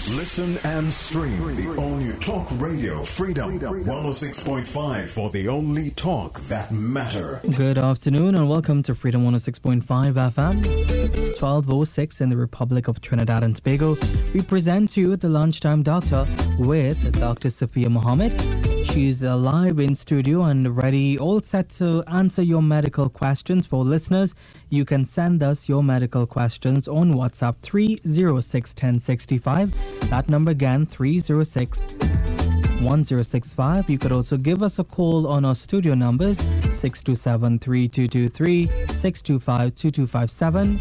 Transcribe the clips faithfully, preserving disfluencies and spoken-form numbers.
Listen and stream the all-new Talk Radio Freedom one oh six point five for the only talk that matter. Good afternoon and welcome to Freedom one oh six point five F M. twelve oh six in the Republic of Trinidad and Tobago. We present to you the Lunchtime Doctor with Doctor Sophia Mohammed. She's uh, live in studio and ready, all set to answer your medical questions. For listeners, you can send us your medical questions on WhatsApp three oh six, one oh six five. That number again, three oh six, one oh six five. You could also give us a call on our studio numbers six two seven, three two two three, six two five, two two five seven.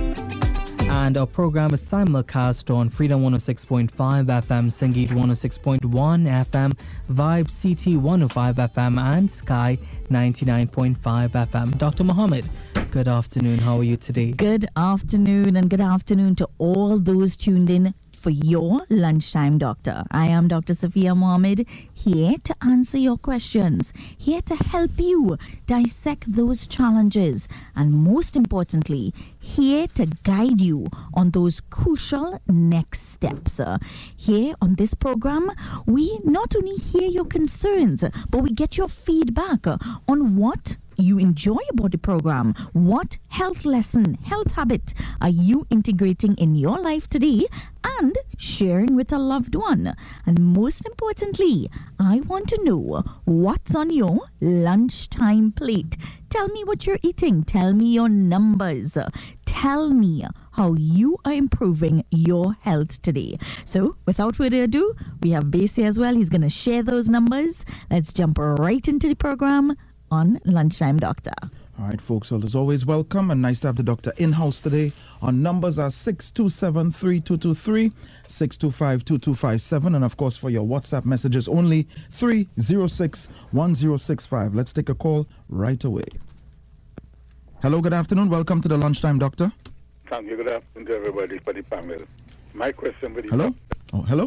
And our program is simulcast on Freedom one oh six point five F M, Sangeet one oh six point one F M, Vibe C T one oh five F M, and Sky ninety-nine point five F M. Doctor Mohammed, good afternoon. How are you today? Good afternoon, and good afternoon to all those tuned in for your Lunchtime Doctor. I am Doctor Sophia Mohammed, here to answer your questions, here to help you dissect those challenges, and most importantly, here to guide you on those crucial next steps. Uh, here on this program, we not only hear your concerns, but we get your feedback uh, on what you enjoy about the program. What health lesson, health habit are you integrating in your life today and sharing with a loved one? And most importantly, I want to know what's on your lunchtime plate. Tell me what you're eating. Tell me your numbers. Tell me how you are improving your health today. So, without further ado, we have Base here as well. He's going to share those numbers. Let's jump right into the program on Lunchtime Doctor. All right, folks, so as always, welcome and nice to have the doctor in-house today. Our numbers are six two seven, three two two three, six two five, two two five seven, and of course for your WhatsApp messages only, three oh six, one oh six five. Let's take a call right away. Hello, good afternoon. Welcome to the Lunchtime Doctor. Thank you. Good afternoon to everybody for the panel. My question for the Hello? doctor. Oh, hello?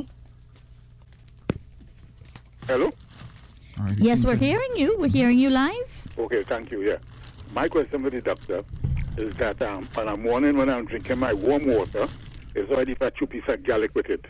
Hello? All right, Yes, we're hearing you. We're hearing you live. Okay, thank you, yeah. My question for the doctor is that um, on a morning when I'm drinking my warm water, it's already got two pieces of garlic with it.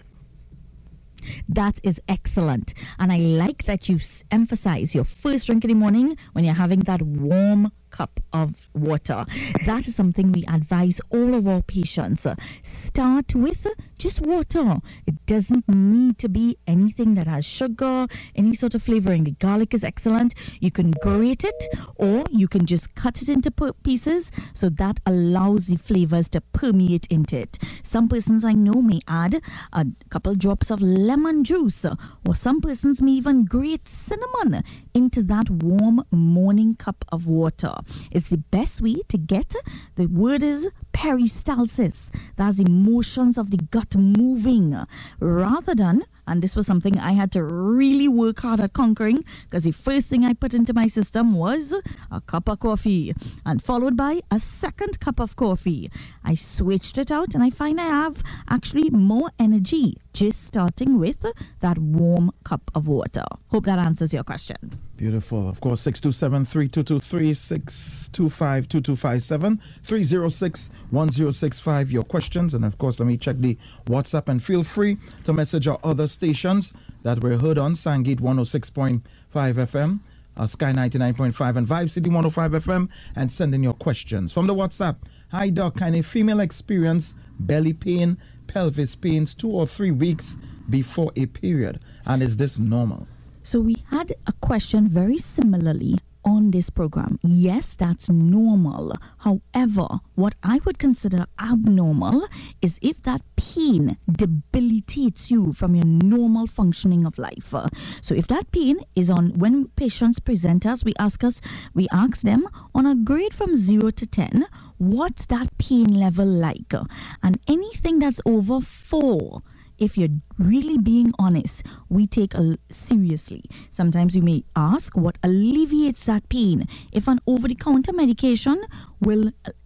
That is excellent. And I like that you s- emphasize your first drink in the morning when you're having that warm cup of water. That is something we advise all of our patients. Uh, start with uh, just water. It doesn't need to be anything that has sugar, any sort of flavoring. The garlic is excellent. You can grate it or you can just cut it into p- pieces so that allows the flavors to permeate into it. Some persons I know may add a couple drops of lemon juice, uh, or some persons may even grate cinnamon into that warm morning cup of water. It's the best way to get, the word is peristalsis. That's emotions of the gut moving rather than, and this was something I had to really work hard at conquering, because the first thing I put into my system was a cup of coffee and followed by a second cup of coffee. I switched it out and I find I have actually more energy just starting with that warm cup of water. Hope that answers your question. Beautiful. Of course, six two seven, three two two three, six two five, two two five seven, three oh six, one oh six five, your questions. And of course, let me check the WhatsApp and feel free to message our other stations that we're heard on: Sangeet one oh six point five F M, uh, Sky ninety-nine point five, and Vibe City one oh five F M, and send in your questions. From the WhatsApp: hi doc, can a female experience belly pain, pelvis pains two or three weeks before a period? And is this normal? So we had a question very similarly on this program. Yes, that's normal. However, what I would consider abnormal is if that pain debilitates you from your normal functioning of life. Uh, so if that pain is on, when patients present us, we ask us, we ask them on a grade from zero to ten, what's that pain level like? Uh, and anything that's over four, if you're really being honest, we take a seriously. Sometimes we may ask what alleviates that pain. If an over-the-counter medication will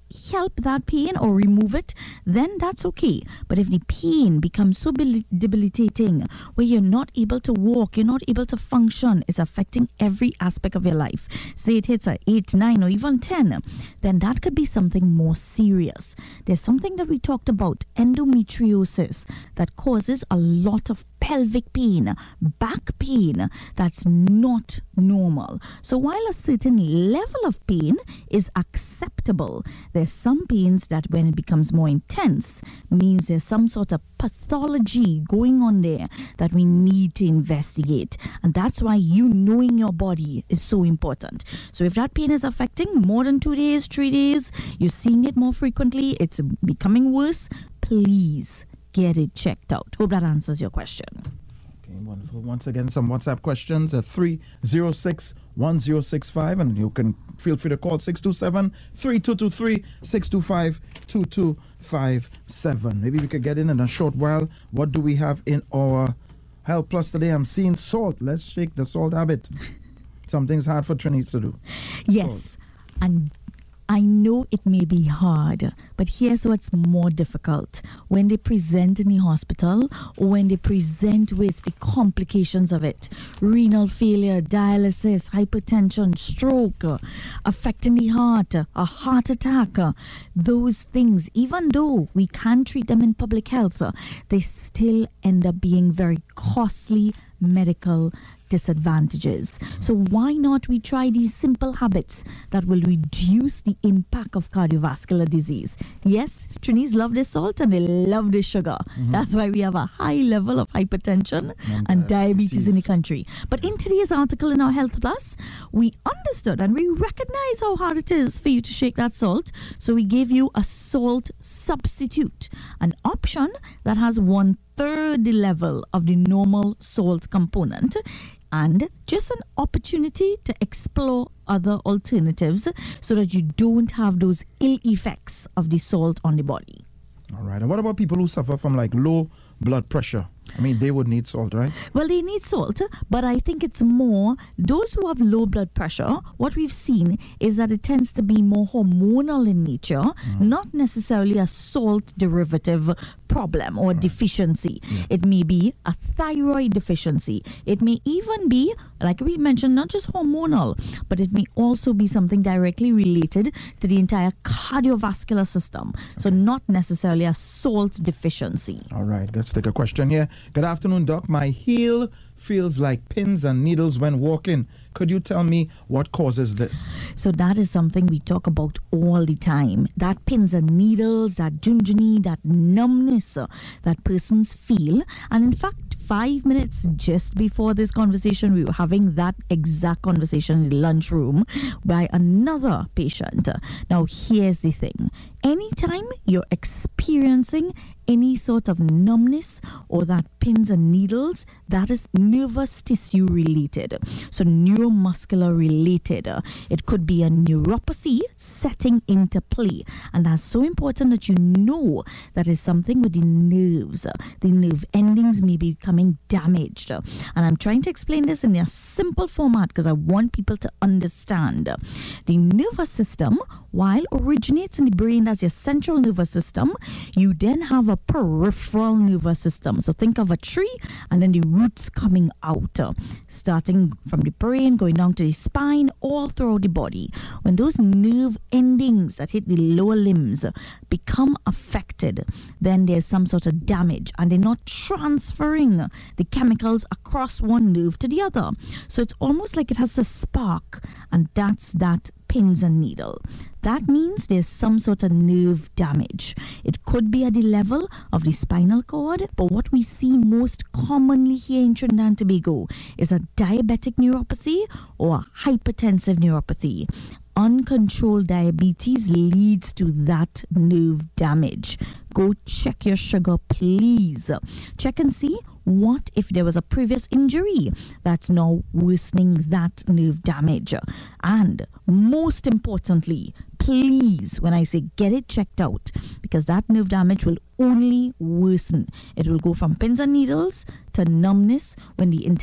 help that pain or remove it, then that's okay. But if the pain becomes so debilitating where you're not able to walk, you're not able to function, it's affecting every aspect of your life, say it hits at eight, nine, or even ten, then that could be something more serious. There's something that we talked about, endometriosis, that causes a lot of pelvic pain, back pain, that's not normal. So while a certain level of pain is acceptable, there's some pains that when it becomes more intense means there's some sort of pathology going on there that we need to investigate. And that's why you knowing your body is so important. So if that pain is affecting more than two days, three days, you're seeing it more frequently, it's becoming worse, please get it checked out. Hope that answers your question. Okay, wonderful. Once again, some WhatsApp questions at three zero six, one zero six five, and you can feel free to call six two seven, three two two three, six two five, two two five seven. Maybe we could get in in a short while. What do we have in our Health Plus today? I'm seeing salt. Let's shake the salt habit. Something's hard for Trini to do. Yes, Salt. and I know it may be hard, but here's what's more difficult. When they present in the hospital or when they present with the complications of it, renal failure, dialysis, hypertension, stroke, uh, affecting the heart, uh, a heart attack, uh, those things, even though we can treat them in public health, uh, they still end up being very costly medical disadvantages. So why not we try these simple habits that will reduce the impact of cardiovascular disease? Yes, Trinis love their salt and they love their sugar. Mm-hmm. That's why we have a high level of hypertension and, and diabetes. diabetes in the country. But in today's article in our Health Plus, we understood and we recognize how hard it is for you to shake that salt. So we gave you a salt substitute, an option that has one third the level of the normal salt component, and just an opportunity to explore other alternatives so that you don't have those ill effects of the salt on the body. All right. And what about people who suffer from like low blood pressure? I mean, they would need salt, right? Well, they need salt, but I think it's more those who have low blood pressure. What we've seen is that it tends to be more hormonal in nature, mm. not necessarily a salt derivative problem or right. deficiency. Yeah. It may be a thyroid deficiency. It may even be, like we mentioned, not just hormonal, but it may also be something directly related to the entire cardiovascular system. Okay. So not necessarily a salt deficiency. All right, let's take a question here. Good afternoon, Doc. My heel feels like pins and needles when walking. Could you tell me what causes this? So that is something we talk about all the time. That pins and needles, that junjuni, that numbness uh, that persons feel. And in fact, five minutes just before this conversation, we were having that exact conversation in the lunchroom by another patient. Now, here's the thing. Anytime you're experiencing any sort of numbness or that pins and needles, that is nervous tissue related. So neuromuscular related. It could be a neuropathy setting into play. And that's so important that you know that is something with the nerves. The nerve endings may be becoming damaged. And I'm trying to explain this in a simple format because I want people to understand. The nervous system, while originates in the brain as your central nervous system, you then have a peripheral nervous system. So think of a tree and then the roots coming out, uh, starting from the brain, going down to the spine, all throughout the body. When those nerve endings that hit the lower limbs uh, become affected, then there's some sort of damage and they're not transferring the chemicals across one nerve to the other. So it's almost like it has a spark, and that's that pins and needle. That means there's some sort of nerve damage. It could be at the level of the spinal cord, but what we see most commonly here in Trinidad and Tobago is a diabetic neuropathy or a hypertensive neuropathy. Uncontrolled diabetes leads to that nerve damage. Go check your sugar, please. Check and see what if there was a previous injury that's now worsening that nerve damage. And most importantly, please, when I say get it checked out, because that nerve damage will only worsen. It will go from pins and needles to numbness when the entire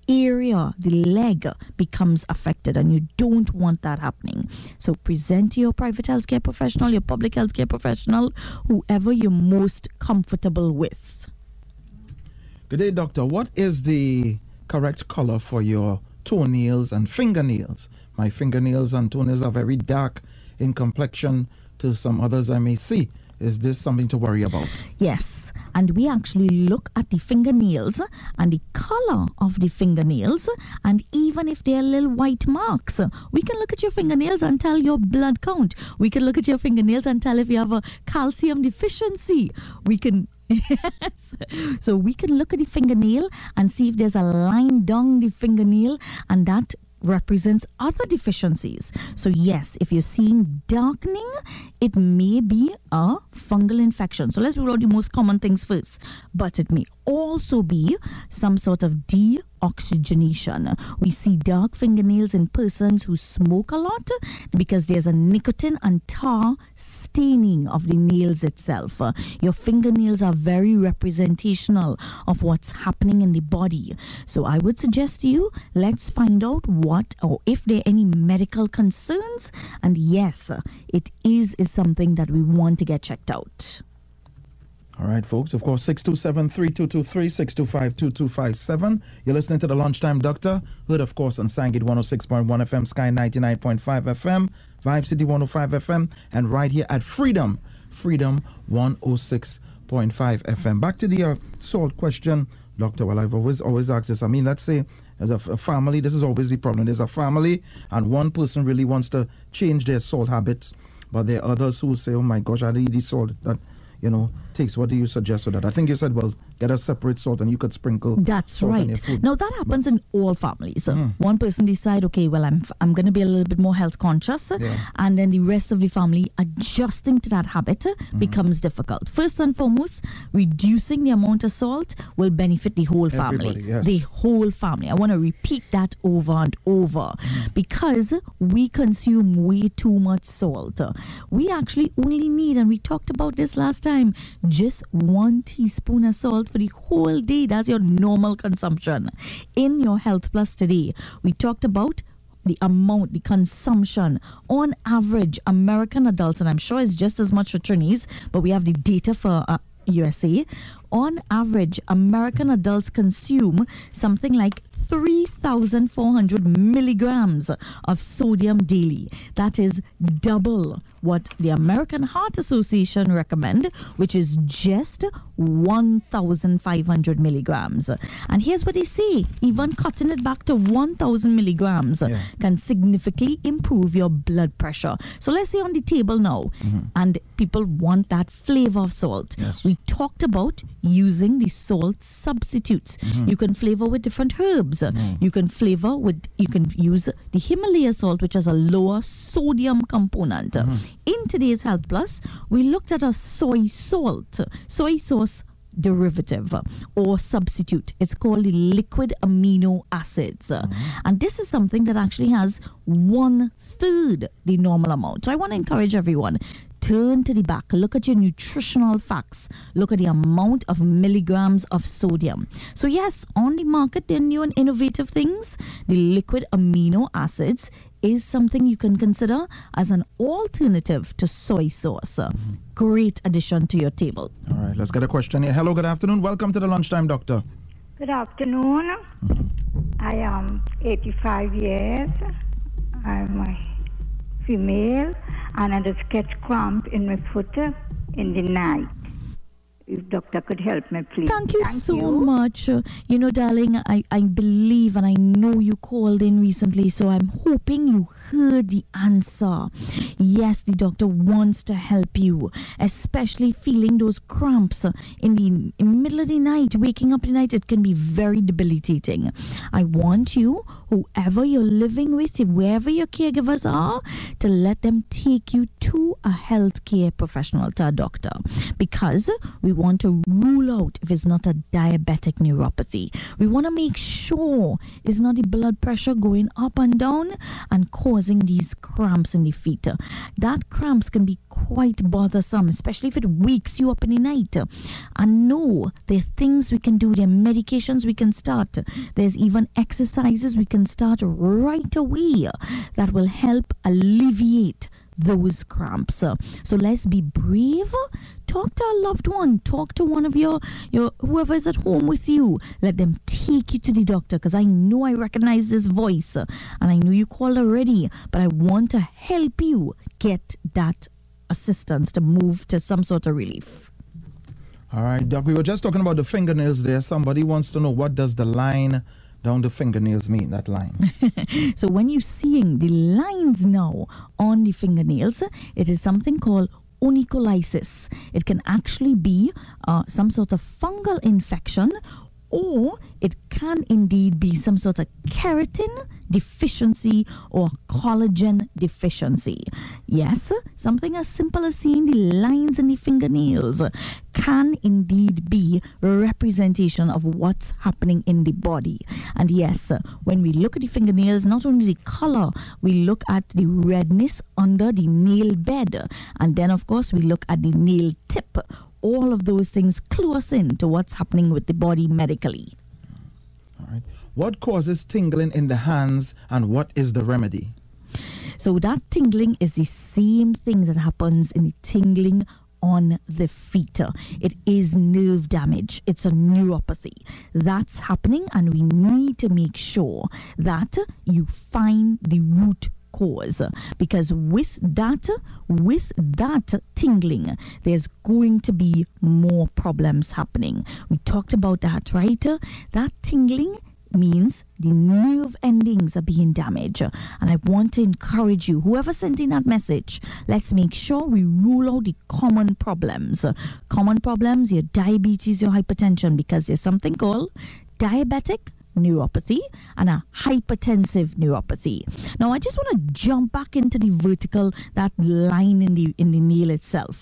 area, the leg, becomes affected, and you don't want that happening. So present to your private healthcare professional, your public healthcare professional, whoever you're most comfortable with. Good day, doctor. What is the correct color for your toenails and fingernails? My fingernails and toenails are very dark in complexion to some others I may see. Is this something to worry about? Yes. And we actually look at the fingernails and the color of the fingernails, and even if they're little white marks, we can look at your fingernails and tell your blood count. We can look at your fingernails and tell if you have a calcium deficiency. We can yes. So we can look at the fingernail and see if there's a line down the fingernail, and that represents other deficiencies. So yes, if you're seeing darkening, it may be a fungal infection. So let's rule out the most common things first. But it may also be some sort of deoxygenation. We see dark fingernails in persons who smoke a lot because there's a nicotine and tar staining of the nails itself. Uh, your fingernails are very representational of what's happening in the body. So I would suggest to you, let's find out what or if there are any medical concerns. And yes, uh, it is, is something that we want to get checked out. All right, folks. Of course, six two seven, three two two three, six two five, two two five seven. You're listening to the Lunchtime Doctor. Heard, of course, on Sangit one oh six point one F M, Sky ninety-nine point five F M, Vibe City one oh five F M, and right here at Freedom, Freedom one oh six point five F M. Back to the uh, salt question, Doctor. Well, I've always, always asked this. I mean, let's say as a, a family, this is always the problem. There's a family, and one person really wants to change their salt habits, but there are others who say, oh my gosh, I need the salt that, you know, takes. What do you suggest for that? I think you said, well, get a separate salt and you could sprinkle That's salt right. on your food. Now, that happens But- in all families. Mm. One person decide, okay, well, I'm I'm going to be a little bit more health conscious, Yeah. and then the rest of the family adjusting to that habit becomes difficult. First and foremost, reducing the amount of salt will benefit the whole family. Everybody, yes. The whole family. I want to repeat that over and over because we consume way too much salt. We actually only need, and we talked about this last time, just one teaspoon of salt for the whole day. That's your normal consumption. In your Health Plus today, we talked about the amount, the consumption. On average, American adults, and I'm sure it's just as much for Trinis, but we have the data for uh, U S A. On average, American adults consume something like three thousand four hundred milligrams of sodium daily. That is double what the American Heart Association recommend, which is just one thousand five hundred milligrams. And here's what they say, even cutting it back to one thousand milligrams Yeah. can significantly improve your blood pressure. So let's say on the table now, and people want that flavor of salt. Yes. We talked about using the salt substitutes. You can flavor with different herbs. You can flavor with, you can use the Himalaya salt, which has a lower sodium component. In today's Health Plus, we looked at a soy salt, soy sauce derivative or substitute. It's called the liquid amino acids. And this is something that actually has one third the normal amount. So I want to encourage everyone, turn to the back, look at your nutritional facts, look at the amount of milligrams of sodium. So yes, on the market, there are new and innovative things. The liquid amino acids is something you can consider as an alternative to soy sauce. Great addition to your table. All right, let's get a question here. Hello, good afternoon. Welcome to the Lunchtime Doctor. Good afternoon. I am eighty-five years. I'm a female and I just catch cramp in my foot in the night. If doctor could help me, please. Thank you so much. Uh, you know, darling, I, I believe and I know you called in recently, so I'm hoping you heard the answer. Yes, the doctor wants to help you, especially feeling those cramps uh, in the in the middle of the night, waking up in the night. It can be very debilitating. I want you, whoever you're living with, wherever your caregivers are, to let them take you to a healthcare professional, to a doctor, because we want to rule out if it's not a diabetic neuropathy. We want to make sure it's not the blood pressure going up and down and causing causing these cramps in the feet. That cramps can be quite bothersome, especially if it wakes you up in the night. And no, there are things we can do, there are medications we can start, there's even exercises we can start right away that will help alleviate those cramps. So let's be brave. Talk to a loved one. Talk to one of your, your whoever is at home with you. Let them take you to the doctor, because I know I recognize this voice and I know you called already, but I want to help you get that assistance to move to some sort of relief. All right, Doc, we were just talking about the fingernails there. Somebody wants to know, what does the line down the fingernails mean, that line? So when you're seeing the lines now on the fingernails, it is something called onycholysis. It can actually be uh, some sort of fungal infection, or it can indeed be some sort of keratin deficiency or collagen deficiency. Yes, something as simple as seeing the lines in the fingernails can indeed be a representation of what's happening in the body. And yes, when we look at the fingernails, not only the color, we look at the redness under the nail bed, and then of course we look at the nail tip. All of those things clue us in to what's happening with the body medically. All right. What causes tingling in the hands, and what is the remedy? So that tingling is the same thing that happens in the tingling on the feet. It is nerve damage. It's a neuropathy that's happening, and we need to make sure that you find the root cause, because with that with that tingling, there's going to be more problems happening. We talked about that, right? That tingling means the nerve endings are being damaged, and I want to encourage you, whoever sent in that message, let's make sure we rule out the common problems. Common problems, your diabetes, your hypertension, because there's something called diabetic neuropathy and a hypertensive neuropathy. Now, I just want to jump back into the vertical, that line in the in the nail itself.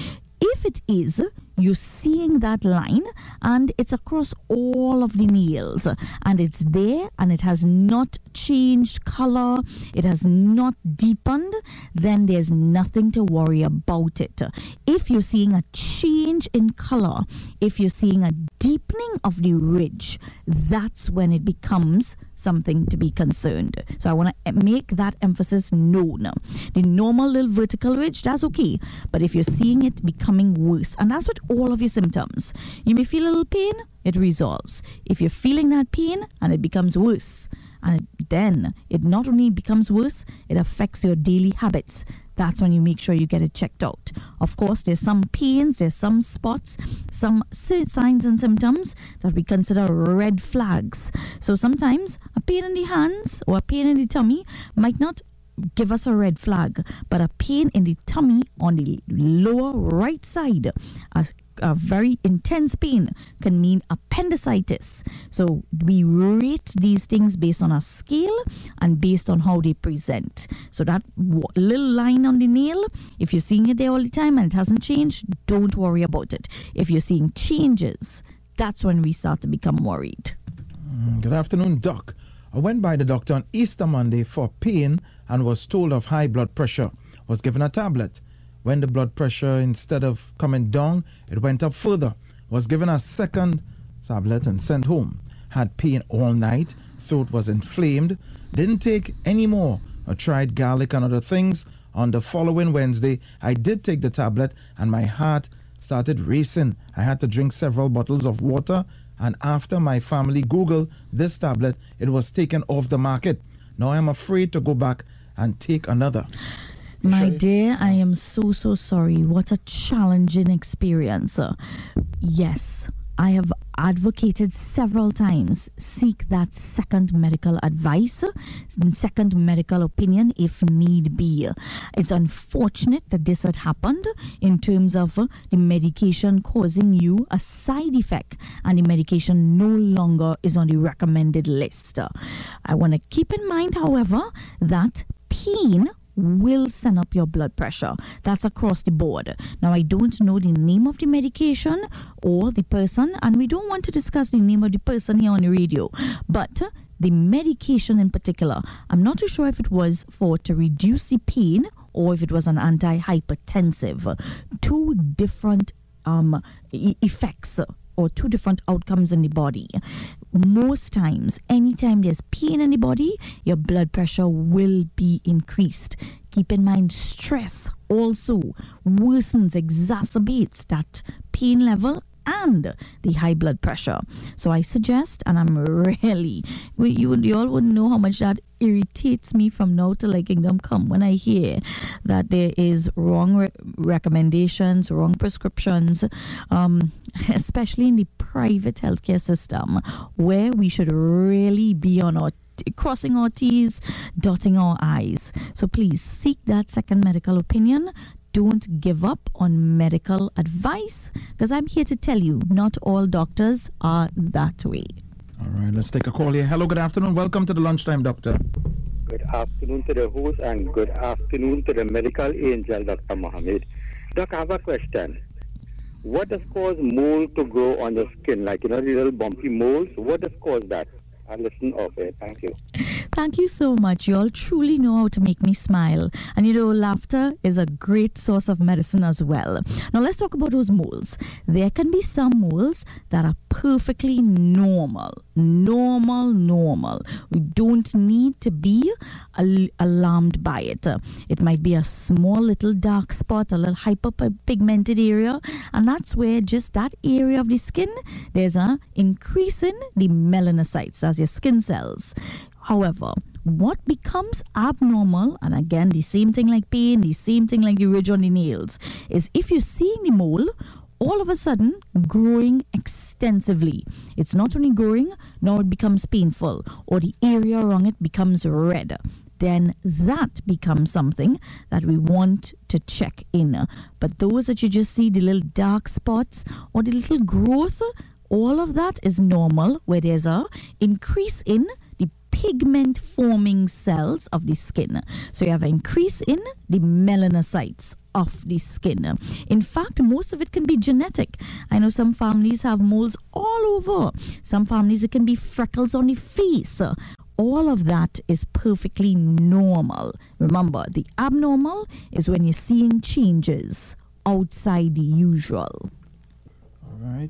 If it is, you're seeing that line and it's across all of the nails, and it's there and it has not changed color, it has not deepened, then there's nothing to worry about it. If you're seeing a change in color, if you're seeing a deepening of the ridge, that's when it becomes something to be concerned. So I want to make that emphasis known. The normal little vertical ridge, that's okay, but if you're seeing it becoming worse, and that's what all of your symptoms, you may feel a little pain, it resolves. If you're feeling that pain and it becomes worse, and then it not only becomes worse, it affects your daily habits, that's when you make sure you get it checked out. Of course, there's some pains, there's some spots, some signs and symptoms that we consider red flags. So sometimes a pain in the hands or a pain in the tummy might not give us a red flag, but a pain in the tummy on the lower right side, a a very intense pain, can mean appendicitis. So we rate these things based on a scale and based on how they present. So that w- little line on the nail, if you're seeing it there all the time and it hasn't changed, don't worry about it. If you're seeing changes, that's when we start to become worried. Mm, good afternoon, Doc. I went by the doctor on Easter Monday for pain and was told of high blood pressure. Was given a tablet. When the blood pressure, instead of coming down, it went up further. Was given a second tablet and sent home. Had pain all night. Throat was inflamed. Didn't take any more. I tried garlic and other things. On the following Wednesday, I did take the tablet and my heart started racing. I had to drink several bottles of water, and after my family Googled this tablet, it was taken off the market. Now I'm afraid to go back and take another. My dear, I am so, so sorry. What a challenging experience. Uh, yes, I have advocated several times, seek that second medical advice, second medical opinion if need be. It's unfortunate that this had happened in terms of uh, the medication causing you a side effect, and the medication no longer is on the recommended list. Uh, I want to keep in mind, however, that pain will send up your blood pressure. That's across the board. Now, I don't know the name of the medication or the person, and we don't want to discuss the name of the person here on the radio, but the medication in particular, I'm not too sure if it was for to reduce the pain or if it was an antihypertensive. Two different um, e- effects or two different outcomes in the body. Most times, anytime there's pain in the body, your blood pressure will be increased. Keep in mind, stress also worsens, exacerbates that pain level and the high blood pressure. So I suggest, and I'm really, you, you all wouldn't know how much that irritates me from now till like kingdom come when I hear that there is wrong re- recommendations, wrong prescriptions, um, especially in the private healthcare system, where we should really be on our t- crossing our T's, dotting our I's. So please seek that second medical opinion. Don't give up on medical advice, because I'm here to tell you, not all doctors are that way. All right, let's take a call here. Hello, good afternoon. Welcome to the Lunchtime Doctor. Good afternoon to the host and good afternoon to the medical angel, Doctor Mohammed. Doc, I have a question. What does cause mole to grow on your skin? Like, you know, the little bumpy moles? What does cause that? I listen okay. Thank you. Thank you so much. You all truly know how to make me smile. And you know, laughter is a great source of medicine as well. Now let's talk about those moles. There can be some moles that are perfectly normal. Normal, normal. We don't need to be al- alarmed by it. It might be a small little dark spot, a little hyperpigmented area. And that's where just that area of the skin, there's a increase in the melanocytes, as your skin cells. However, what becomes abnormal, and again, the same thing like pain, the same thing like the ridge on the nails, is if you're seeing the mole all of a sudden growing extensively. It's not only growing, now it becomes painful, or the area around it becomes red. Then that becomes something that we want to check in. But those that you just see, the little dark spots or the little growth, all of that is normal, where there's a increase in the pigment forming cells of the skin. So you have an increase in the melanocytes of the skin. In fact, most of it can be genetic. I know some families have moles all over. Some families, it can be freckles on the face. All of that is perfectly normal. Remember, the abnormal is when you're seeing changes outside the usual. All right.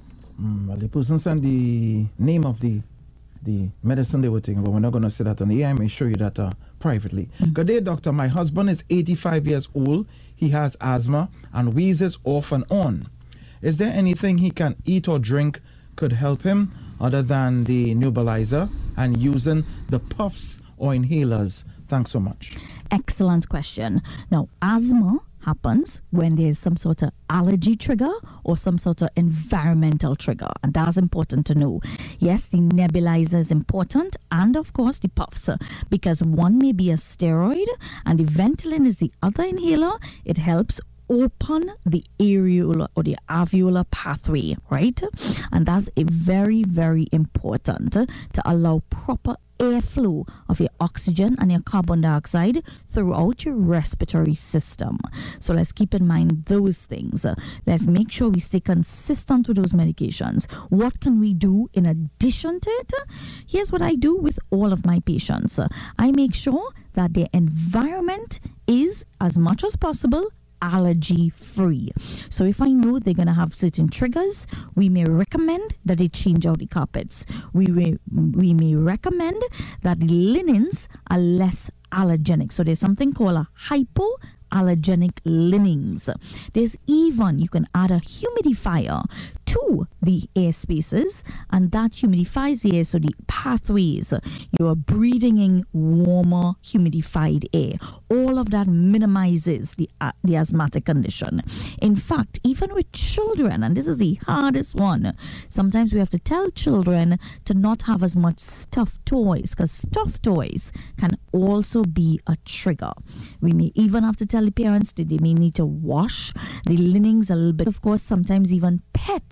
Mm, well, the person sent the name of the the medicine they were taking, but we're not going to say that on the air. I may show you that uh, privately. Mm-hmm. Good day, doctor. My husband is eighty-five years old. He has asthma and wheezes off and on. Is there anything he can eat or drink could help him other than the nebulizer and using the puffs or inhalers? Thanks so much. Excellent question. Now, asthma happens when there's some sort of allergy trigger or some sort of environmental trigger, and that's important to know. Yes, the nebulizer is important, and of course the puffs, because one may be a steroid and the Ventolin is the other inhaler. It helps open the areola or the alveolar pathway, right? And that's a very, very important to allow proper airflow of your oxygen and your carbon dioxide throughout your respiratory system. So let's keep in mind those things. Let's make sure we stay consistent with those medications. What can we do in addition to it? Here's what I do with all of my patients. I make sure that their environment is, as much as possible, allergy free. So if I know they're going to have certain triggers, we may recommend that they change out the carpets. We may, we may recommend that the linens are less allergenic. So there's something called a hypoallergenic linens. There's even, you can add a humidifier to the air spaces, and that humidifies the air, so the pathways, you're breathing in warmer humidified air. All of that minimizes the, uh, the asthmatic condition. In fact, even with children, and this is the hardest one, sometimes we have to tell children to not have as much stuffed toys, because stuffed toys can also be a trigger. We may even have to tell the parents that they may need to wash the linens a little bit. Of course, sometimes even pets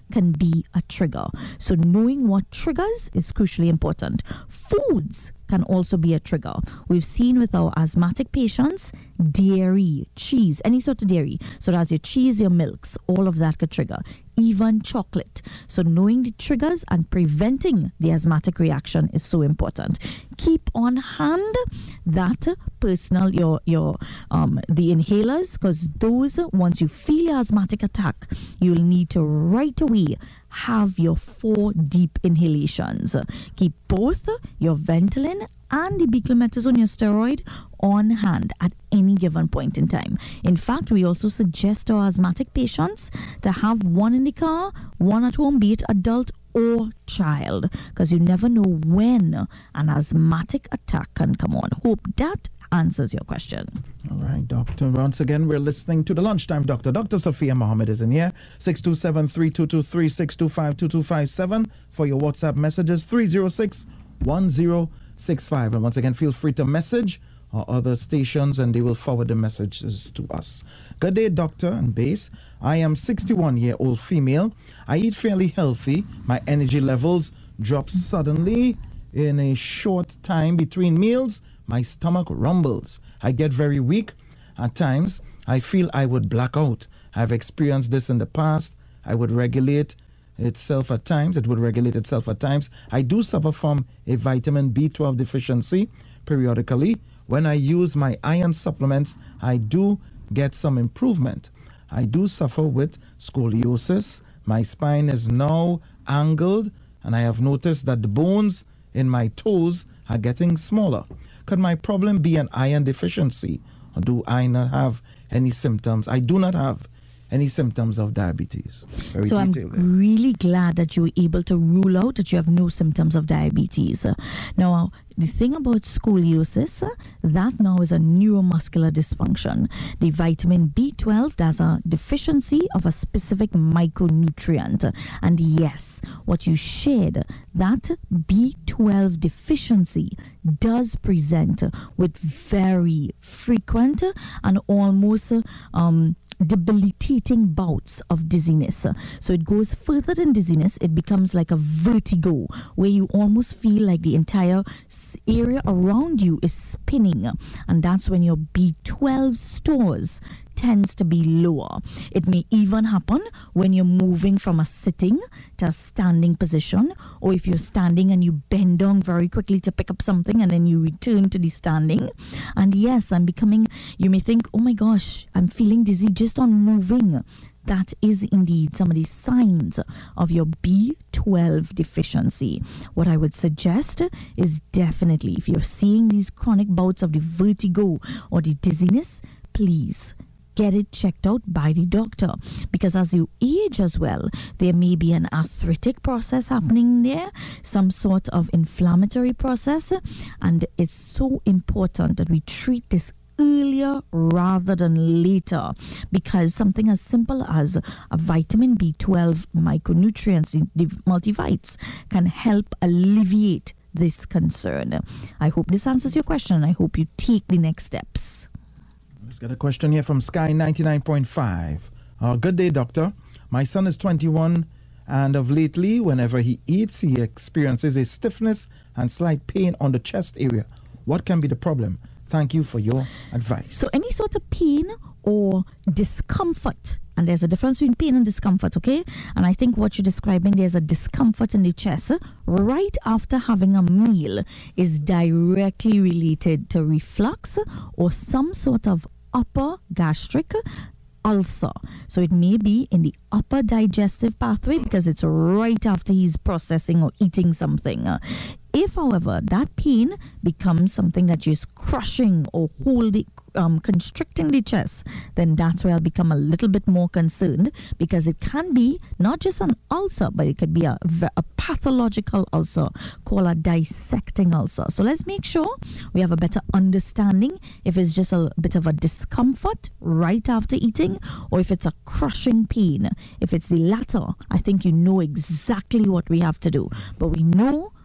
can be a trigger. So knowing what triggers is crucially important. Foods can also be a trigger. We've seen with our asthmatic patients, dairy, cheese, any sort of dairy. So that's your cheese, your milks, all of that could trigger. Even chocolate. So knowing the triggers and preventing the asthmatic reaction is so important. Keep on hand that personal, your your um the inhalers, because those, once you feel your asthmatic attack, you'll need to right away have your four deep inhalations. Keep both your Ventolin and the beclomethasone, your steroid, on hand at any given point in time. In fact, we also suggest our asthmatic patients to have one in the car, one at home, be it adult or child, because you never know when an asthmatic attack can come on. Hope that answers your question. All right, Doctor. Once again, we're listening to the Lunchtime Doctor. Doctor Sophia Mohammed is in here. six two seven, three two two three, six two five, two two five seven for your WhatsApp messages, three zero six, one zero six five. And once again, feel free to message our other stations and they will forward the messages to us. Good day, Doctor and Base. I am sixty-one-year-old female. I eat fairly healthy. My energy levels drop suddenly in a short time between meals. My stomach rumbles. I get very weak. At times, I feel I would black out. I've experienced this in the past. I would regulate itself at times. It would regulate itself at times. I do suffer from a vitamin B twelve deficiency periodically. When I use my iron supplements, I do get some improvement. I do suffer with scoliosis. My spine is now angled, and I have noticed that the bones in my toes are getting smaller. Could my problem be an iron deficiency, or do I not have any symptoms? I do not have any symptoms of diabetes. Very so I'm detailed there. really glad that you were able to rule out that you have no symptoms of diabetes. Uh, Now, the thing about scoliosis, uh, that now is a neuromuscular dysfunction. The vitamin B twelve, that's a deficiency of a specific micronutrient. And yes, what you shared, that B twelve deficiency does present with very frequent and almost um, debilitating bouts of dizziness. So it goes further than dizziness. It becomes like a vertigo where you almost feel like the entire area around you is spinning, and that's when your B twelve stores tends to be lower. It may even happen when you're moving from a sitting to a standing position, or if you're standing and you bend down very quickly to pick up something and then you return to the standing. And yes, I'm becoming, you may think, oh my gosh, I'm feeling dizzy just on moving. That is indeed some of the signs of your B twelve deficiency. What I would suggest is definitely, if you're seeing these chronic bouts of the vertigo or the dizziness, please get it checked out by the doctor, because as you age as well, there may be an arthritic process happening there, some sort of inflammatory process, and it's so important that we treat this earlier rather than later, because something as simple as a vitamin B twelve micronutrients, the multivites, can help alleviate this concern. I hope this answers your question. I hope you take the next steps. Let's get a question here from Sky ninety-nine point five. Uh, good day, doctor. My son is twenty-one, and of lately, whenever he eats, he experiences a stiffness and slight pain on the chest area. What can be the problem? Thank you for your advice. So any sort of pain or discomfort, and there's a difference between pain and discomfort, okay? And I think what you're describing, there's a discomfort in the chest right after having a meal, is directly related to reflux or some sort of upper gastric ulcer. So it may be in the upper digestive pathway because it's right after he's processing or eating something. If, however, that pain becomes something that is crushing or holding, um, constricting the chest, then that's where I'll become a little bit more concerned, because it can be not just an ulcer, but it could be a, a pathological ulcer called a dissecting ulcer. So let's make sure we have a better understanding if it's just a bit of a discomfort right after eating, or if it's a crushing pain. If it's the latter, I think you know exactly what we have to do. But we know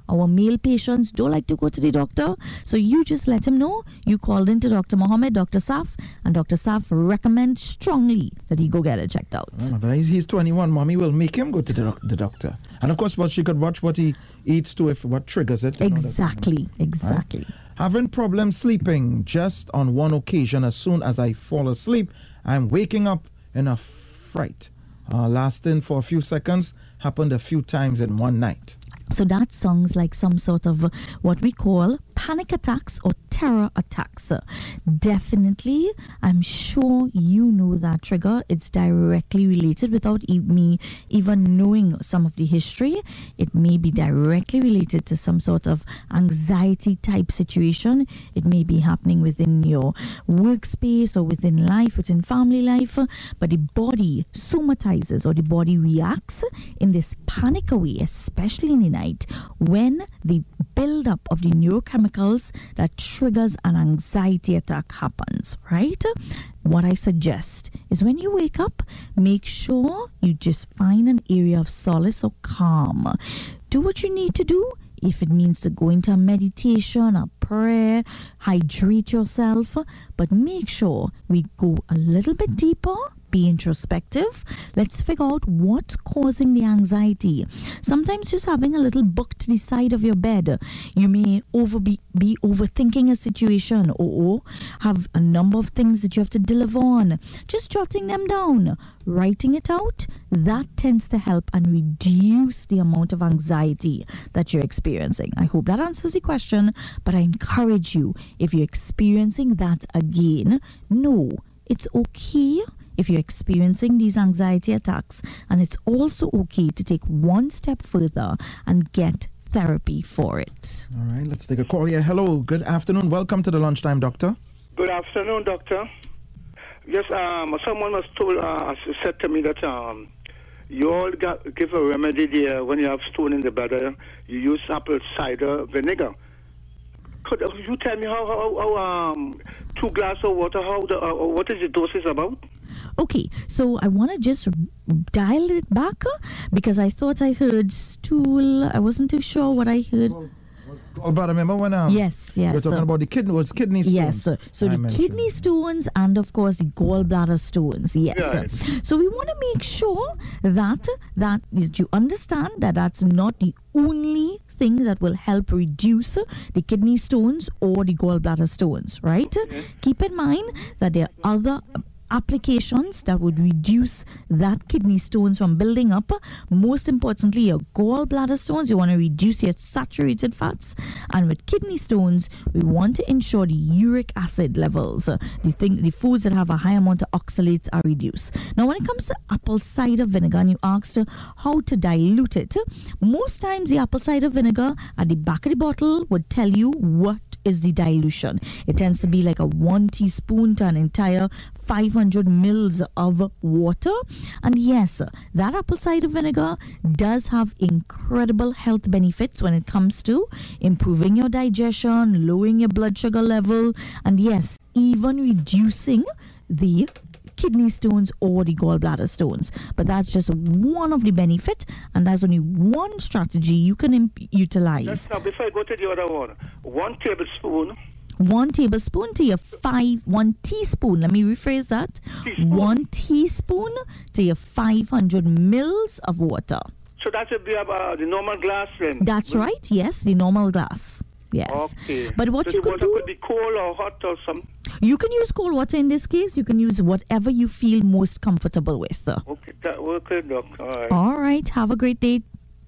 our male patients don't like to go to the doctor. So you just let him know you called into Doctor Mohammed, Doctor Saf, and Doctor Saf recommend strongly that he go get it checked out. Oh, but he's, he's twenty-one. Mommy will make him go to the, doc- the doctor. And of course, well, she could watch what he eats too, if what triggers it. you know, that's- Exactly, exactly. Having problems sleeping. Just on one occasion, as soon as I fall asleep, I'm waking up in a fright. Uh, lasting for a few seconds, happened a few times in one night. So that sounds like some sort of uh, what we call panic attacks or terror attacks. Uh, definitely, I'm sure you know that trigger. It's directly related without e- me even knowing some of the history. It may be directly related to some sort of anxiety type situation. It may be happening within your workspace or within life, within family life. uh, But the body somatizes or the body reacts in this panic way, especially in the night, when the buildup of the neurochemicals that triggers an anxiety attack happens, right? What I suggest is when you wake up, make sure you just find an area of solace or calm. Do what you need to do. If it means to go into a meditation, a prayer, hydrate yourself, but make sure we go a little bit deeper. Be introspective. Let's figure out what's causing the anxiety. Sometimes just having a little book to the side of your bed. You may over be, be overthinking a situation or have a number of things that you have to deliver on. Just jotting them down, writing it out, that tends to help and reduce the amount of anxiety that you're experiencing. I hope that answers the question, but I encourage you, if you're experiencing that again, no, it's okay if you're experiencing these anxiety attacks, and it's also okay to take one step further and get therapy for it. All right, let's take a call here. Hello, good afternoon. Welcome to the Lunchtime Doctor. Good afternoon, doctor. Yes, um, someone was told, uh, said to me that um, you all got, give a remedy there when you have stone in the bladder. You use apple cider vinegar. Could you tell me how, how, how um, two glasses of water, how the, uh, what is the dosage about? Okay, so I want to just dial it back uh, because I thought I heard stool. I wasn't too sure what I heard. Oh, but remember when um, Yes, yes. we're talking uh, about the kidney, was kidney stones? Yes, so, so I the mentioned. kidney stones and of course the gallbladder stones. Yes. Right. So we want to make sure that that you understand that that's not the only thing that will help reduce the kidney stones or the gallbladder stones, right? Okay. Keep in mind that there are other applications that would reduce that kidney stones from building up. Most importantly, your gallbladder stones, you want to reduce your saturated fats, and with kidney stones, we want to ensure the uric acid levels, uh, the thing, the foods that have a high amount of oxalates, are reduced. Now, when it comes to apple cider vinegar, and you asked uh, how to dilute it, most times the apple cider vinegar at the back of the bottle would tell you what is the dilution. It tends to be like a one teaspoon to an entire five hundred mils of water. And yes, that apple cider vinegar does have incredible health benefits when it comes to improving your digestion, lowering your blood sugar level, and yes, even reducing the kidney stones or the gallbladder stones. But that's just one of the benefits, and that's only one strategy you can imp- utilize. Just now, before I go to the other one, one tablespoon. One tablespoon to your five, one teaspoon, let me rephrase that. Teaspoon. One teaspoon to your five hundred mils of water. So that would be about the normal glass then? That's right, yes, the normal glass. Yes. Okay. But what so you the could water do, could be cold or hot or something? you can use cold water in this case. You can use whatever you feel most comfortable with. Okay, that, okay, doc. All right. All right, have a great day.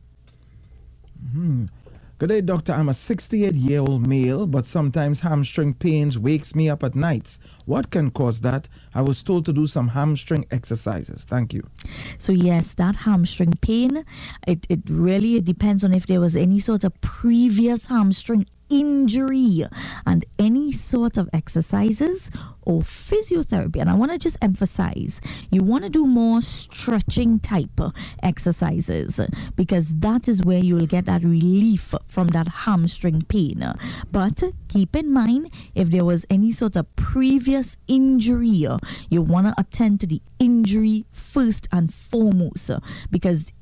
Hmm. Good day, doctor. I'm a sixty-eight-year-old male, but sometimes hamstring pains wakes me up at nights. What can cause that? I was told to do some hamstring exercises. Thank you. So yes, that hamstring pain, it, it really depends on if there was any sort of previous hamstring injury and any sort of exercises or physiotherapy. And I want to just emphasize, you want to do more stretching type exercises because that is where you will get that relief from that hamstring pain. But keep in mind, if there was any sort of previous injury, you want to attend to the injury first and foremost because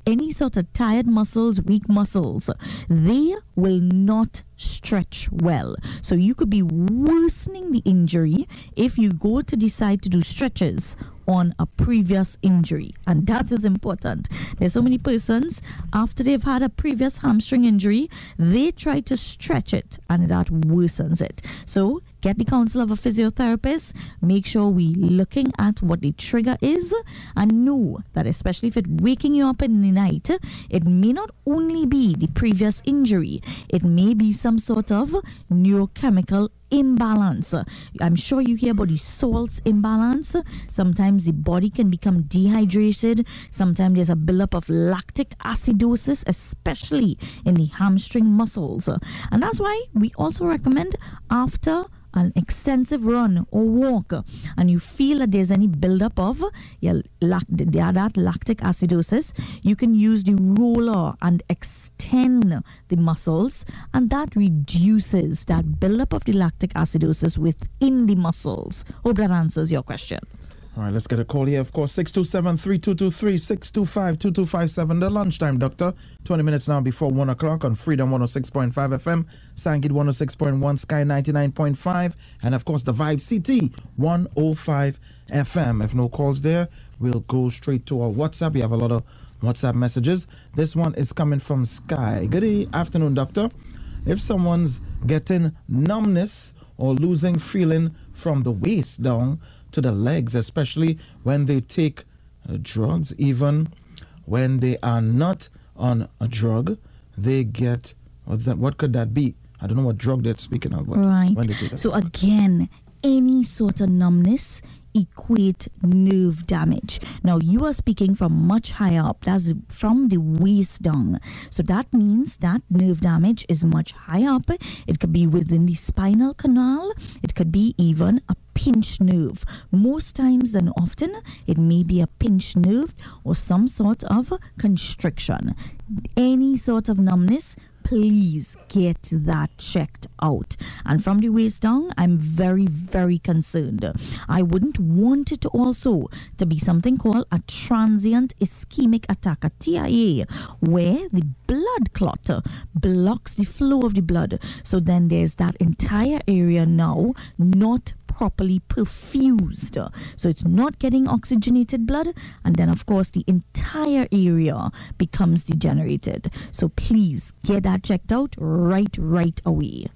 any sort of tired muscles, weak muscles, they will not stretch well. So you could be worsening the injury if you go to decide to do stretches on a previous injury, and that is important. There's so many persons, after they've had a previous hamstring injury, they try to stretch it and that worsens it. So get the counsel of a physiotherapist. Make sure we looking at what the trigger is, and know that especially if it's waking you up in the night, it may not only be the previous injury, it may be some sort of neurochemical imbalance. I'm sure you hear about the salts imbalance. Sometimes the body can become dehydrated. Sometimes there's a buildup of lactic acidosis, especially in the hamstring muscles. And that's why we also recommend after an extensive run or walk, and you feel that there's any buildup of yeah, lac- that lactic acidosis, you can use the roller and extend the muscles, and that reduces that buildup of the lactic acidosis within the muscles. Hope that answers your question. All right, let's get a call here. Of course, six two seven, three two two three, six two five, two two five seven. The lunchtime doctor, twenty minutes now before one o'clock on Freedom one oh six point five F M, Sangit one oh six point one, Sky ninety-nine point five, and of course the Vibe C T one oh five F M. If no calls there, we'll go straight to our WhatsApp. We have a lot of WhatsApp messages. This one is coming from Sky. Good afternoon, doctor. If someone's getting numbness or losing feeling from the waist down to the legs, especially when they take uh, drugs, even when they are not on a drug, they get, what, that, what could that be? I don't know what drug they're speaking of. But right. When they take that so drug. Again, any sort of numbness equate nerve damage. Now you are speaking from much higher up, that's from the waist down, so that means that nerve damage is much higher up. It could be within the spinal canal, it could be even a pinched nerve. Most times than often it may be a pinched nerve or some sort of constriction. Any sort of numbness, please get that checked out. And from the waist down, I'm very, very concerned. I wouldn't want it also to be something called a transient ischemic attack, a T I A, where the blood clot blocks the flow of the blood. So then there's that entire area now not properly perfused. So it's not getting oxygenated blood, and then of course the entire area becomes degenerated. So please get that checked out right, right away.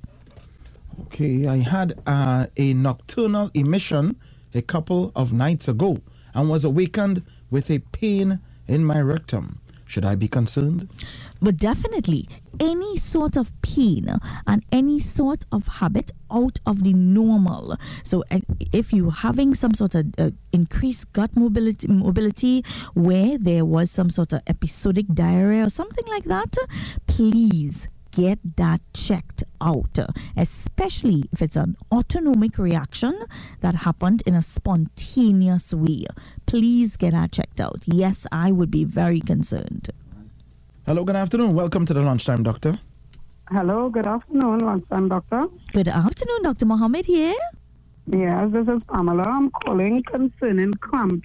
Okay, I had uh, a nocturnal emission a couple of nights ago and was awakened with a pain in my rectum. Should I be concerned? But definitely, any sort of pain and any sort of habit out of the normal. So uh, if you're having some sort of uh, increased gut mobility, mobility where there was some sort of episodic diarrhea or something like that, please get that checked out, especially if it's an autonomic reaction that happened in a spontaneous way. Please get that checked out. Yes, I would be very concerned. Hello, good afternoon. Welcome to the Lunchtime Doctor. Hello, good afternoon, Lunchtime Doctor. Good afternoon, Doctor Mohammed here. Yes, this is Pamela. I'm calling concerning cramps.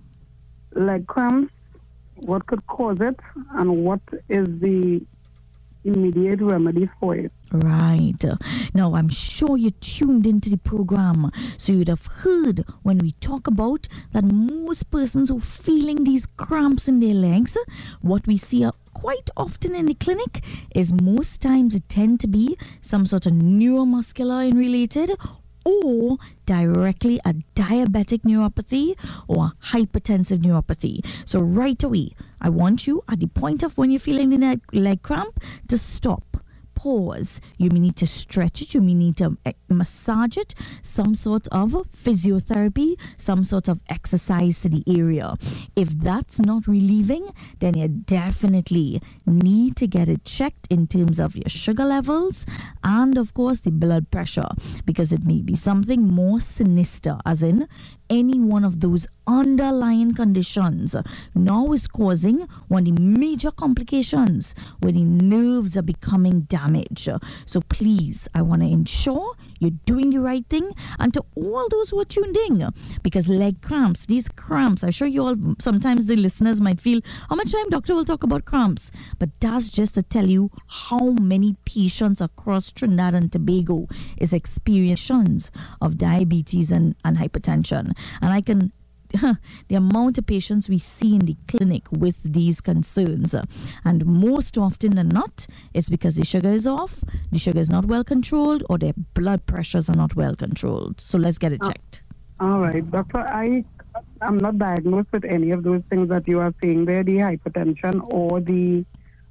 Leg cramps, what could cause it, and what is the immediate remedy for it? Right. Now, I'm sure you tuned into the program, so you'd have heard when we talk about that most persons who are feeling these cramps in their legs, what we see are quite often in the clinic is most times it tend to be some sort of neuromuscular and related, or directly a diabetic neuropathy or a hypertensive neuropathy. So right away, I want you at the point of when you're feeling the leg, leg cramp to stop. Pause. You may need to stretch it. You may need to uh, massage it. Some sort of physiotherapy, some sort of exercise to the area. If that's not relieving, then you definitely need to get it checked in terms of your sugar levels and, of course, the blood pressure, because it may be something more sinister, as in any one of those underlying conditions now is causing one of the major complications where the nerves are becoming damaged. So please, I want to ensure you're doing the right thing. And to all those who are tuned in, because leg cramps, these cramps, I'm sure you all, sometimes the listeners might feel, how much time doctor will talk about cramps? But that's just to tell you how many patients across Trinidad and Tobago is experiencing of diabetes and, and hypertension. And I can the amount of patients we see in the clinic with these concerns, and most often than not, it's because the sugar is off, the sugar is not well controlled, or their blood pressures are not well controlled. So let's get it checked. All right, doctor, I am not diagnosed with any of those things that you are saying there, the hypertension or the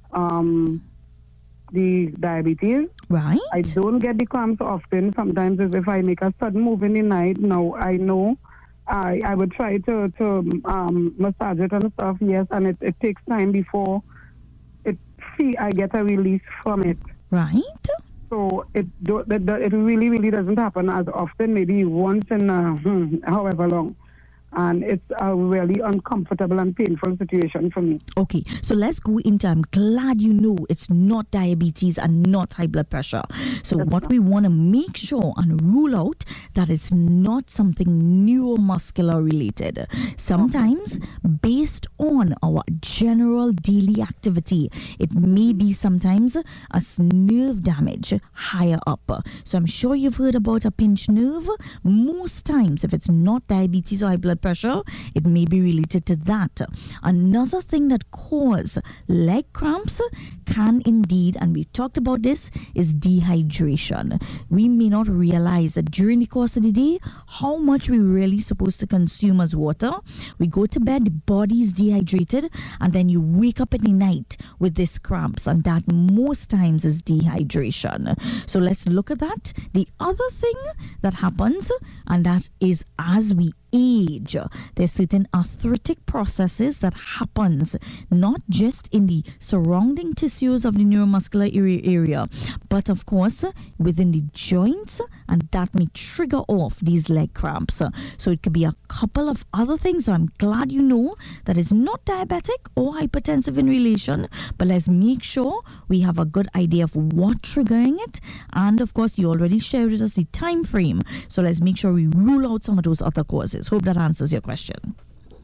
um the diabetes. Right. I don't get the cramps often. Sometimes as if I make a sudden move in the night, no, I know I I would try to, to um, massage it and stuff, yes, and it, it takes time before it see I get a release from it. Right. So it do, it, it really, really doesn't happen as often, maybe once in uh, hmm, however long. And it's a really uncomfortable and painful situation for me. Okay, so let's go into, I'm glad you know it's not diabetes and not high blood pressure. So That's what not. we want to make sure and rule out that it's not something neuromuscular related. Sometimes based on our general daily activity, it may be sometimes a nerve damage higher up. So I'm sure you've heard about a pinched nerve. Most times, if it's not diabetes or high blood pressure, it may be related to that. Another thing that causes leg cramps can indeed, and we talked about this, is dehydration. We may not realize that during the course of the day how much we're really supposed to consume as water. We go to bed, the body is dehydrated, and then you wake up in the night with this cramps, and that most times is dehydration. So let's look at that. The other thing that happens, and that is as we age, there's certain arthritic processes that happens not just in the surrounding tissues of the neuromuscular area, but of course within the joints, and that may trigger off these leg cramps. So it could be a couple of other things. So I'm glad you know that it's not diabetic or hypertensive in relation, but let's make sure we have a good idea of what triggering it. And of course you already shared with us the time frame, so let's make sure we rule out some of those other causes. Hope that answers your question.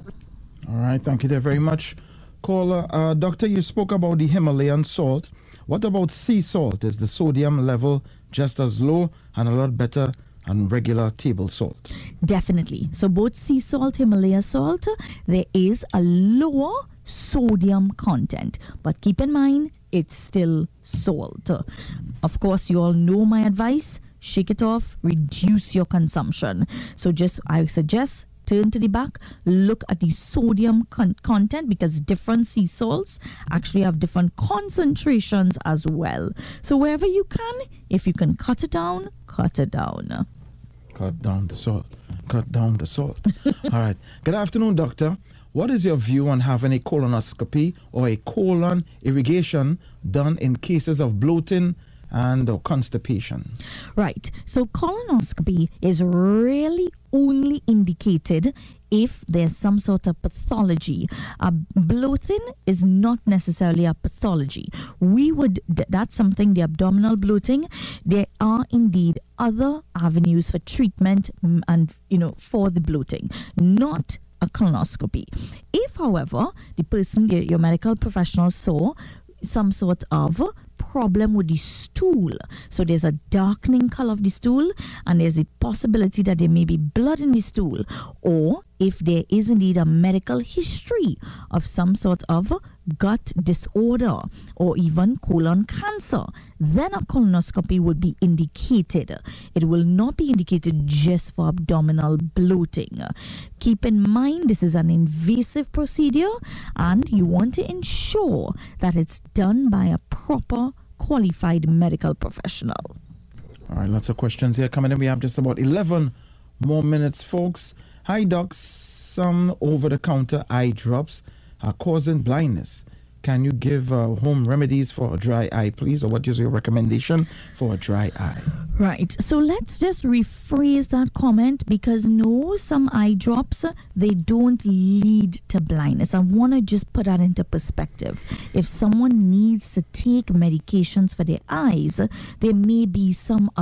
All right, thank you there very much, caller. Uh, doctor, you spoke about the Himalayan salt. What about sea salt? Is the sodium level just as low and a lot better than regular table salt? Definitely. So both sea salt, Himalaya salt, there is a lower sodium content, but keep in mind it's still salt. Of course, you all know my advice. Shake it off, reduce your consumption. So just, I suggest, turn to the back, look at the sodium con- content, because different sea salts actually have different concentrations as well. So wherever you can, if you can cut it down, cut it down. Cut down the salt. Cut down the salt. All right. Good afternoon, doctor. What is your view on having a colonoscopy or a colon irrigation done in cases of bloating and or constipation? Right. So colonoscopy is really only indicated if there's some sort of pathology. Uh, bloating is not necessarily a pathology. We would, that's something, the abdominal bloating, there are indeed other avenues for treatment and, you know, for the bloating, not a colonoscopy. If, however, the person, your, your medical professional saw some sort of problem with the stool, so there's a darkening color of the stool, and there's a possibility that there may be blood in the stool, or if there is indeed a medical history of some sort of gut disorder or even colon cancer, then a colonoscopy would be indicated. It will not be indicated just for abdominal bloating. Keep in mind, this is an invasive procedure, and you want to ensure that it's done by a proper qualified medical professional. All right, lots of questions here coming in. We have just about eleven more minutes, folks. Hi, docs. Some over-the-counter eye drops are causing blindness. Can you give uh, home remedies for a dry eye, please? Or what is your recommendation for a dry eye? Right. So let's just rephrase that comment, because no, some eye drops, they don't lead to blindness. I want to just put that into perspective. If someone needs to take medications for their eyes, there may be some other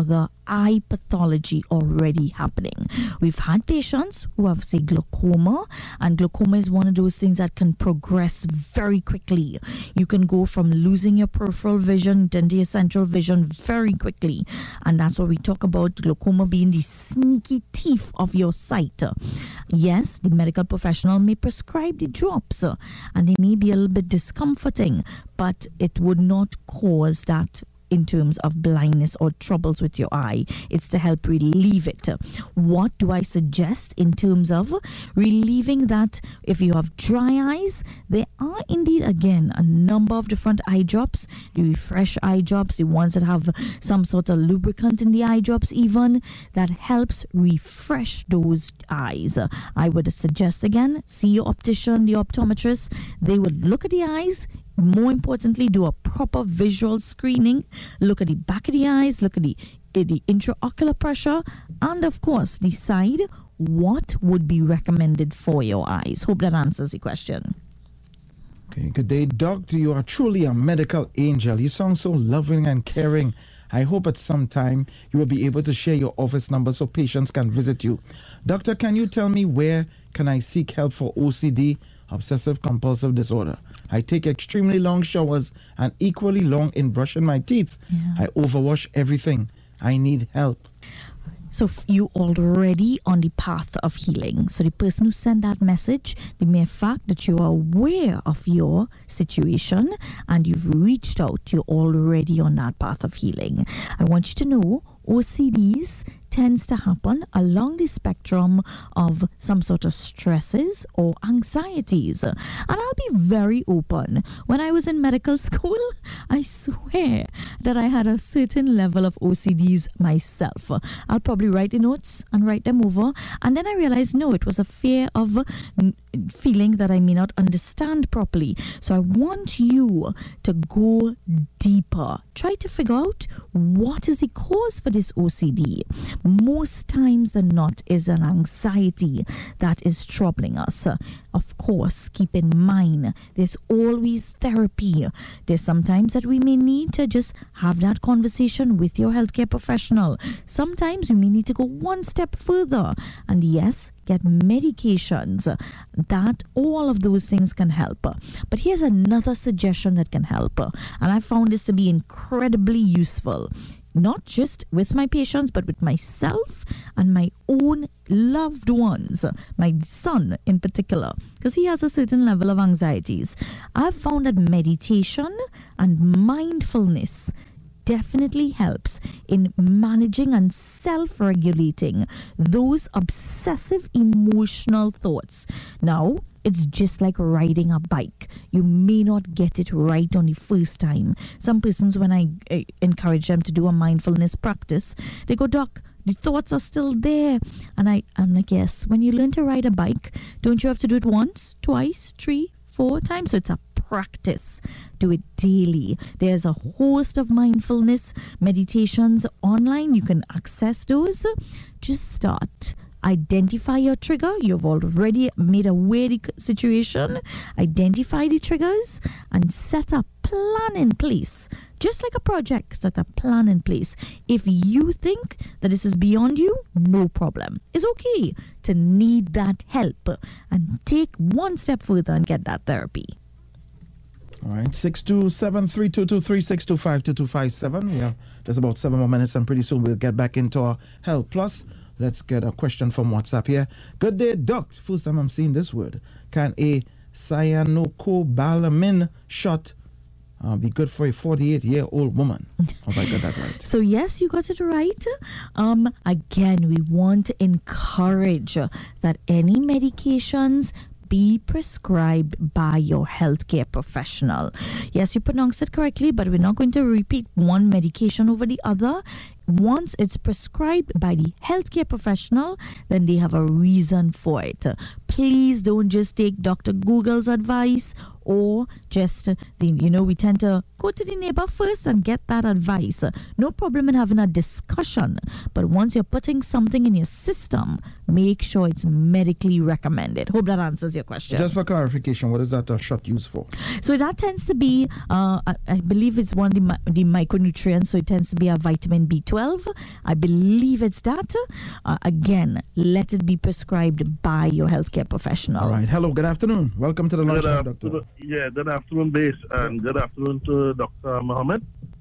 eye pathology already happening. We've had patients who have, say, glaucoma, and glaucoma is one of those things that can progress very quickly. You can go from losing your peripheral vision to your central vision very quickly, and that's what we talk about, glaucoma being the sneaky thief of your sight. Yes, the medical professional may prescribe the drops, and they may be a little bit discomforting, but it would not cause that in terms of blindness or troubles with your eye. It's to help relieve it. What do I suggest in terms of relieving that? If you have dry eyes, there are indeed, again, a number of different eye drops. The refresh eye drops, the ones that have some sort of lubricant in the eye drops even, that helps refresh those eyes. I would suggest, again, see your optician, the optometrist. They would look at the eyes. More importantly, do a proper visual screening. Look at the back of the eyes, look at the, the intraocular pressure, and of course, decide what would be recommended for your eyes. Hope that answers the question. Okay, good day, Doctor. You are truly a medical angel. You sound so loving and caring. I hope at some time you will be able to share your office number so patients can visit you. Doctor, can you tell me where can I seek help for O C D, obsessive compulsive disorder? I take extremely long showers and equally long in brushing my teeth. Yeah. I overwash everything. I need help. So f- you already on the path of healing. So the person who sent that message, the mere fact that you are aware of your situation and you've reached out, you're already on that path of healing. I want you to know O C Ds tends to happen along the spectrum of some sort of stresses or anxieties. And I'll be very open. When I was in medical school, I swear that I had a certain level of O C Ds myself. I'll probably write the notes and write them over. And then I realized, no, it was a fear of feeling that I may not understand properly. So I want you to go deeper. Try to figure out what is the cause for this O C D. Most times than not is an anxiety that is troubling us. Of course, keep in mind, there's always therapy. There's sometimes that we may need to just have that conversation with your healthcare professional. Sometimes we may need to go one step further. And yes, get medications. That all of those things can help. But here's another suggestion that can help. And I found this to be incredibly useful. Not just with my patients, but with myself and my own loved ones, my son in particular, because he has a certain level of anxieties. I've found that meditation and mindfulness definitely helps in managing and self-regulating those obsessive emotional thoughts. Now, it's just like riding a bike. You may not get it right on the first time. Some persons, when I uh, encourage them to do a mindfulness practice, they go, Doc, the thoughts are still there. And I, I'm like, yes, when you learn to ride a bike, don't you have to do it once, twice, three, four times? So it's a practice. Do it daily. There's a host of mindfulness meditations online. You can access those. Just start. Identify your trigger. You've already made aware the situation. Identify the triggers and set a plan in place. Just like a project, set a plan in place. If you think that this is beyond you, no problem. It's okay to need that help and take one step further and get that therapy. All right, six two seven, three two two three, six two five, two two five seven. We have just about seven more minutes, and pretty soon we'll get back into our Health Plus. Let's get a question from WhatsApp here. Good day, Doc. First time I'm seeing this word. Can a cyanocobalamin shot uh, be good for a forty-eight-year-old woman? Have I got that right? So yes, you got it right. Um, again, we want to encourage that any medications be prescribed by your healthcare professional. Yes, you pronounced it correctly, but we're not going to repeat one medication over the other. Once it's prescribed by the healthcare professional, then they have a reason for it. Please don't just take Doctor Google's advice or just, uh, the, you know, we tend to go to the neighbor first and get that advice. Uh, no problem in having a discussion, but once you're putting something in your system, make sure it's medically recommended. Hope that answers your question. Just for clarification, what is that uh, shot used for? So that tends to be, uh, I, I believe it's one of the, mi- the micronutrients, so it tends to be a vitamin B twelve. I believe it's that. Uh, again, let it be prescribed by your healthcare professional. All right. Hello, good afternoon. Welcome to the Good lunchtime, afternoon. doctor. Yeah, good afternoon, Base, and good afternoon to Doctor Mohammed.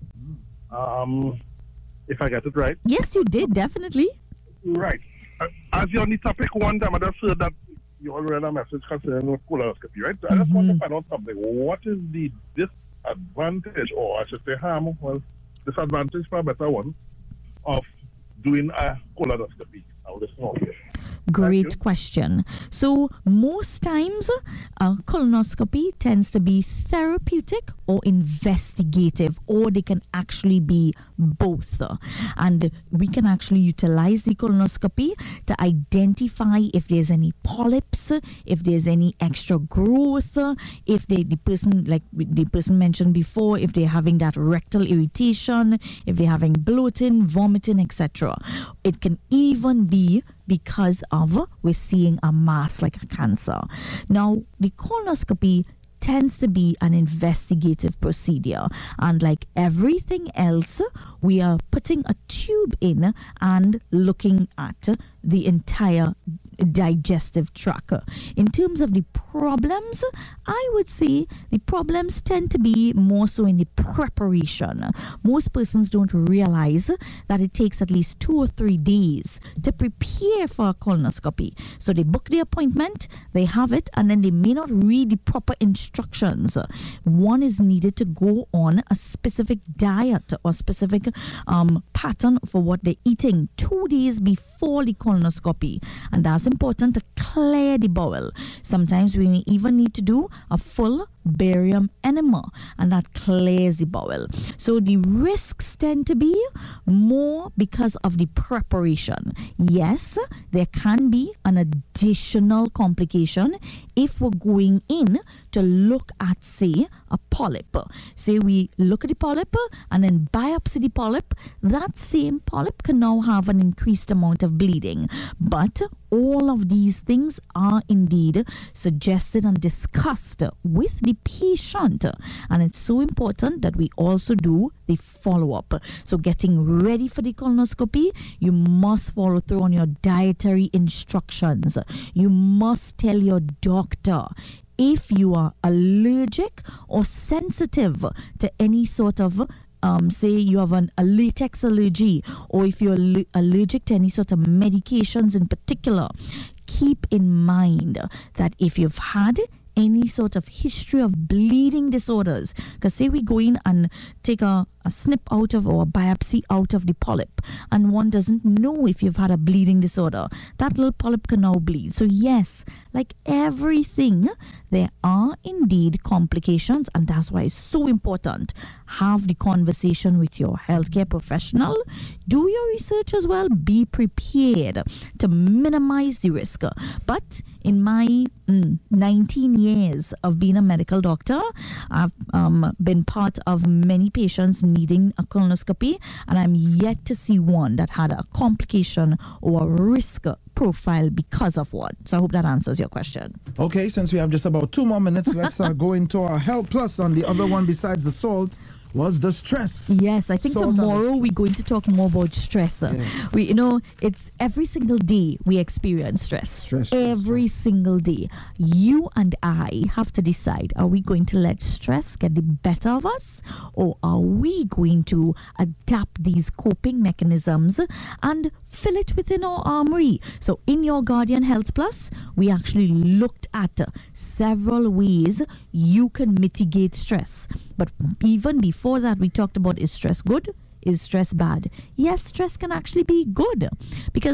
Um, if I get it right. Yes, you did, definitely. Right. Uh, As you're on the topic one time, I just heard that you already had a message concerning with colonoscopy, right? So I just want to find out something. What is the disadvantage, or I should say harm, well, disadvantage for a better one, of doing a colonoscopy? I'll listen on here. Great question. So most times, uh, colonoscopy tends to be therapeutic or investigative, or they can actually be both. And we can actually utilize the colonoscopy to identify if there's any polyps, if there's any extra growth, if they, the person, like the person mentioned before, if they're having that rectal irritation, if they're having bloating, vomiting, et cetera. It can even be because of we're seeing a mass like a cancer. Now, the colonoscopy tends to be an investigative procedure, and like everything else, we are putting a tube in and looking at the entire digestive tract. In terms of the problems, I would say the problems tend to be more so in the preparation. Most persons don't realize that it takes at least two or three days to prepare for a colonoscopy. So they book the appointment, they have it, and then they may not read the proper instructions. One is needed to go on a specific diet or specific um, pattern for what they're eating two days before the colonoscopy, and that's important to clear the bowel. Sometimes we may even need to do a full barium enema, and that clears the bowel. So the risks tend to be more because of the preparation. Yes, there can be an additional complication if we're going in to look at, say, a polyp. Say we look at the polyp and then biopsy the polyp. That same polyp can now have an increased amount of bleeding. But all of these things are indeed suggested and discussed with the patient, and it's so important that we also do the follow-up. So getting ready for the colonoscopy, you must follow through on your dietary instructions. You must tell your doctor if you are allergic or sensitive to any sort of Um, say you have an, a latex allergy, or if you're al- allergic to any sort of medications in particular. Keep in mind that if you've had any sort of history of bleeding disorders, because say we go in and take a, a snip out of or a biopsy out of the polyp, and one doesn't know if you've had a bleeding disorder, that little polyp can now bleed. So yes, like everything, there are indeed complications, and that's why it's so important. Have the conversation with your healthcare professional. Do your research as well. Be prepared to minimize the risk. But in my mm, nineteen years of being a medical doctor, I've um, been part of many patients needing a colonoscopy, and I'm yet to see one that had a complication or a risk profile because of one. So I hope that answers your question. Okay, since we have just about two more minutes, let's uh, go into our Health Plus. On the other one besides the salt was the stress. Yes, I think Salt and tomorrow the- we're going to talk more about stress. Yeah. We, you know, it's every single day we experience stress. Stress, stress, every single day. You and I have to decide: are we going to let stress get the better of us, or are we going to adapt these coping mechanisms and fill it within our armory? So in your Guardian Health Plus, we actually looked at uh, several ways you can mitigate stress. But even before that, we talked about, is stress good? Is stress bad? Yes, stress can actually be good, because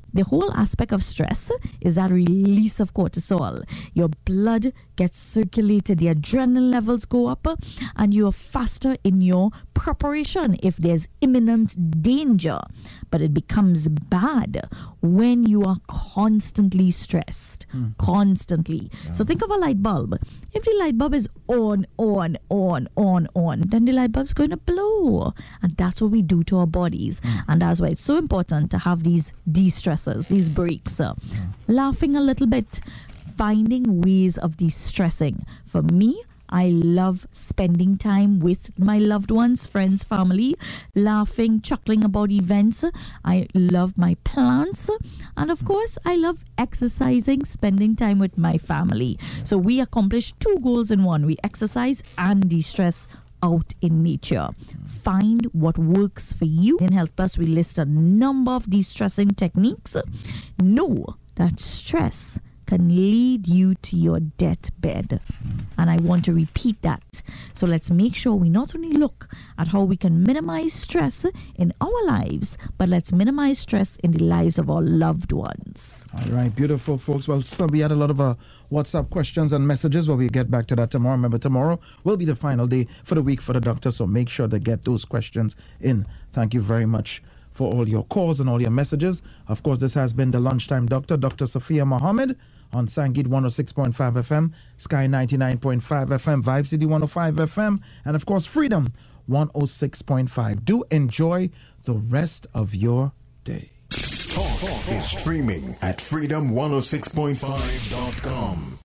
the whole aspect of stress is that release of cortisol. Your blood gets circulated, the adrenaline levels go up, and you're faster in your preparation if there's imminent danger. But it becomes bad when you are constantly stressed. Mm. Constantly. Yeah. So think of a light bulb. If the light bulb is on, on, on, on, on, then the light bulb's going to blow. And that's what we do to our bodies. Mm. And that's why it's so important to have these de-stressors, these breaks. Uh, yeah. Laughing a little bit, finding ways of de-stressing. For me, I love spending time with my loved ones, friends, family, laughing, chuckling about events. I love my plants. And of course, I love exercising, spending time with my family. So we accomplish two goals in one. We exercise and de-stress out in nature. Find what works for you. In Health Plus, we list a number of de-stressing techniques. Know that stress can lead you to your deathbed. And I want to repeat that. So let's make sure we not only look at how we can minimize stress in our lives, but let's minimize stress in the lives of our loved ones. All right, beautiful, folks. Well, so we had a lot of uh, WhatsApp questions and messages. Well, we'll get back to that tomorrow. Remember, tomorrow will be the final day for the week for the doctor, so make sure to get those questions in. Thank you very much for all your calls and all your messages. Of course, this has been the Lunchtime Doctor, Doctor Sophia Mohammed, on Sangit one oh six point five F M, Sky ninety-nine point five F M, Vibe City one oh five F M, and of course Freedom one oh six point five. Do enjoy the rest of your day. Talk is streaming at freedom one oh six point five dot com.